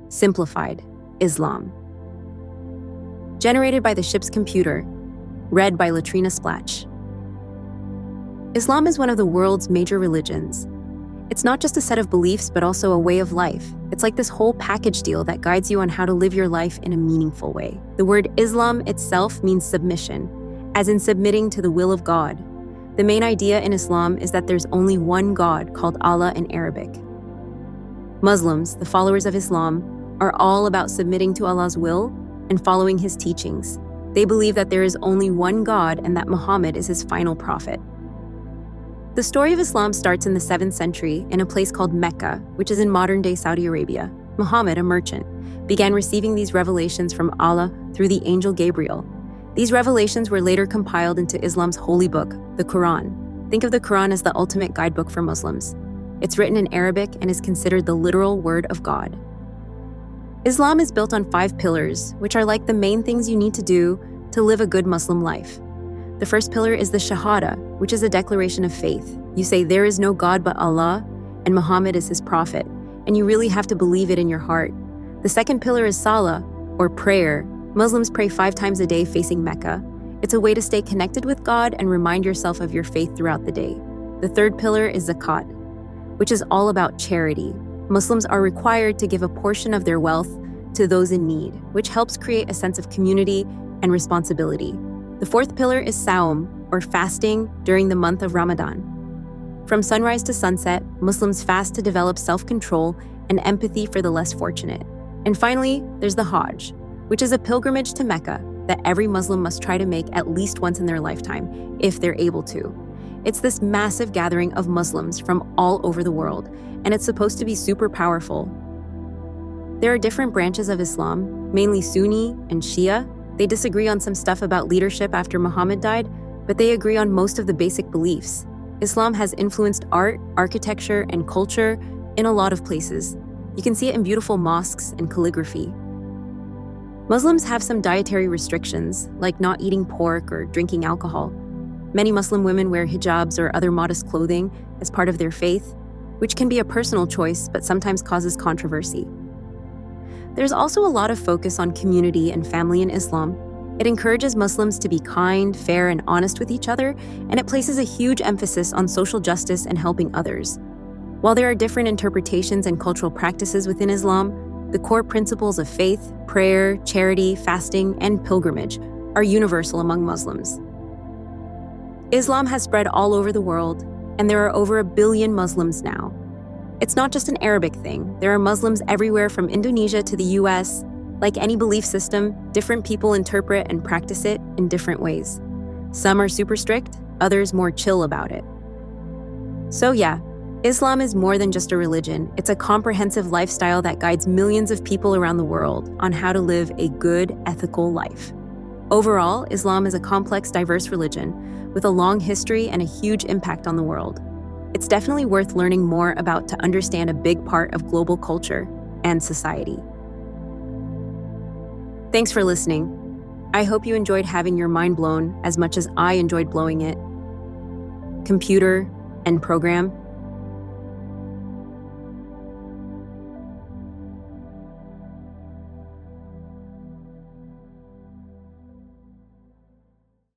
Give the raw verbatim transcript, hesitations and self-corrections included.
Simplified: Islam. Generated by the ship's computer. Read by Latrina Splatch. Islam is one of the world's major religions. It's not just a set of beliefs, but also a way of life. It's like this whole package deal that guides you on how to live your life in a meaningful way. The word Islam itself means submission, as in submitting to the will of God. The main idea in Islam is that there's only one God, called Allah in Arabic. Muslims, the followers of Islam, are all about submitting to Allah's will and following His teachings. They believe that there is only one God and that Muhammad is His final prophet. The story of Islam starts in the seventh century in a place called Mecca, which is in modern-day Saudi Arabia. Muhammad, a merchant, began receiving these revelations from Allah through the angel Gabriel. These revelations were later compiled into Islam's holy book, the Quran. Think of the Quran as the ultimate guidebook for Muslims. It's written in Arabic and is considered the literal word of God. Islam is built on five pillars, which are like the main things you need to do to live a good Muslim life. The first pillar is the Shahada, which is a declaration of faith. You say there is no God but Allah, and Muhammad is His prophet, and you really have to believe it in your heart. The second pillar is Salah, or prayer. Muslims pray five times a day facing Mecca. It's a way to stay connected with God and remind yourself of your faith throughout the day. The third pillar is Zakat, which is all about charity. Muslims are required to give a portion of their wealth to those in need, which helps create a sense of community and responsibility. The fourth pillar is Sawm, or fasting during the month of Ramadan. From sunrise to sunset, Muslims fast to develop self-control and empathy for the less fortunate. And finally, there's the Hajj, which is a pilgrimage to Mecca that every Muslim must try to make at least once in their lifetime, if they're able to. It's this massive gathering of Muslims from all over the world, and it's supposed to be super powerful. There are different branches of Islam, mainly Sunni and Shia. They disagree on some stuff about leadership after Muhammad died, but they agree on most of the basic beliefs. Islam has influenced art, architecture, and culture in a lot of places. You can see it in beautiful mosques and calligraphy. Muslims have some dietary restrictions, like not eating pork or drinking alcohol. Many Muslim women wear hijabs or other modest clothing as part of their faith, which can be a personal choice but sometimes causes controversy. There's also a lot of focus on community and family in Islam. It encourages Muslims to be kind, fair, and honest with each other, and it places a huge emphasis on social justice and helping others. While there are different interpretations and cultural practices within Islam, the core principles of faith, prayer, charity, fasting, and pilgrimage are universal among Muslims. Islam has spread all over the world, and there are over a billion Muslims now. It's not just an Arabic thing. There are Muslims everywhere from Indonesia to the U S. Like any belief system, different people interpret and practice it in different ways. Some are super strict, others more chill about it. So yeah, Islam is more than just a religion. It's a comprehensive lifestyle that guides millions of people around the world on how to live a good, ethical life. Overall, Islam is a complex, diverse religion with a long history and a huge impact on the world. It's definitely worth learning more about to understand a big part of global culture and society. Thanks for listening. I hope you enjoyed having your mind blown as much as I enjoyed blowing it. Computer and program.